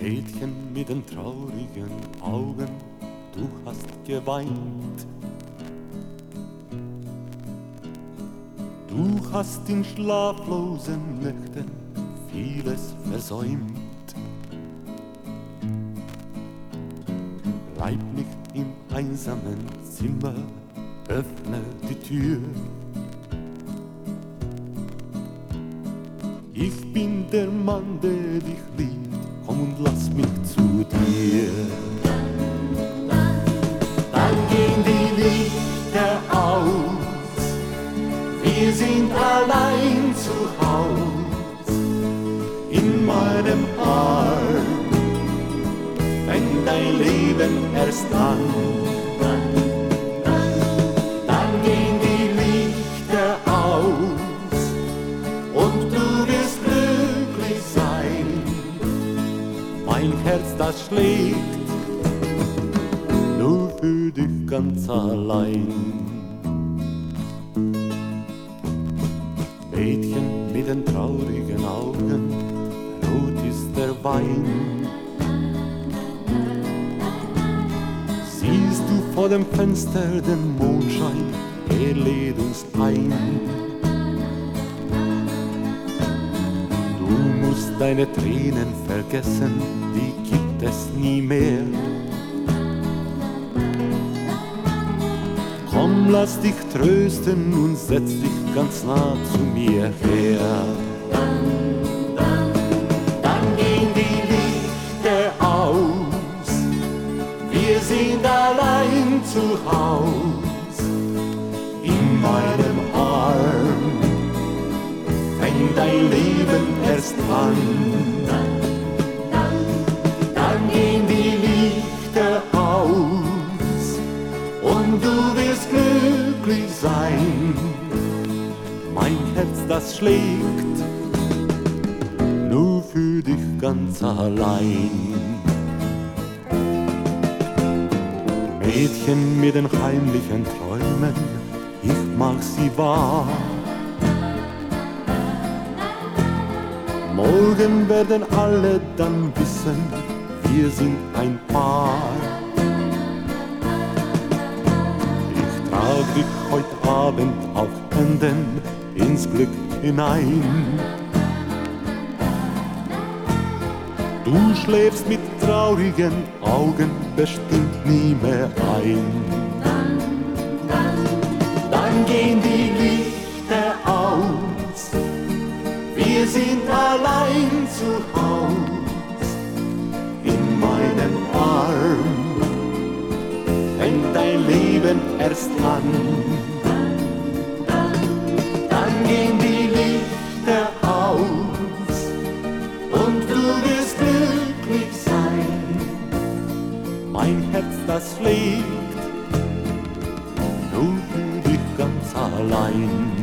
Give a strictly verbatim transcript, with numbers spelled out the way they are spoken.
Mädchen mit den traurigen Augen, du hast geweint. Du hast in schlaflosen Nächten vieles versäumt. Bleib nicht im einsamen Zimmer, öffne die Tür. Ich bin der Mann, der dich liebt, komm und lass mich zu dir. Dann gehen die Lichter aus, wir sind allein zu Haus. In meinem Arm fängt dein Leben erst an. Dann gehen die Lichter aus und du wirst glücklich sein. Mein Herz, das schlägt nur für dich ganz allein. Mädchen mit den traurigen Augen, rot ist der Wein. Siehst du vor dem Fenster den Mondschein, er lädt uns ein. Du musst deine Tränen vergessen, die gibt es nie mehr. Komm, lass dich trösten und setz dich ganz nah zu mir her. Dann gehen die Lichter aus, wir sind allein zu Haus. In meinem Arm fängt dein Leben erst an. Dann gehen die Lichter aus und du wirst glücklich sein. Mein Herz, das schlägt nur für dich ganz allein. Mädchen mit den heimlichen Träumen, ich mag sie wahr. Morgen werden alle dann wissen, wir sind ein Paar. Ich trag dich heute Abend auf Händen ins Glück hinein. Du schläfst mit traurigen Augen bestimmt nie mehr ein. Dann gehen die Lichter aus, wir sind allein zu Haus. In meinem Arm fängt dein Leben erst an. Dann gehen die Lichter aus und du wirst glücklich sein. Mein Herz, das schlägt nur für dich ganz allein.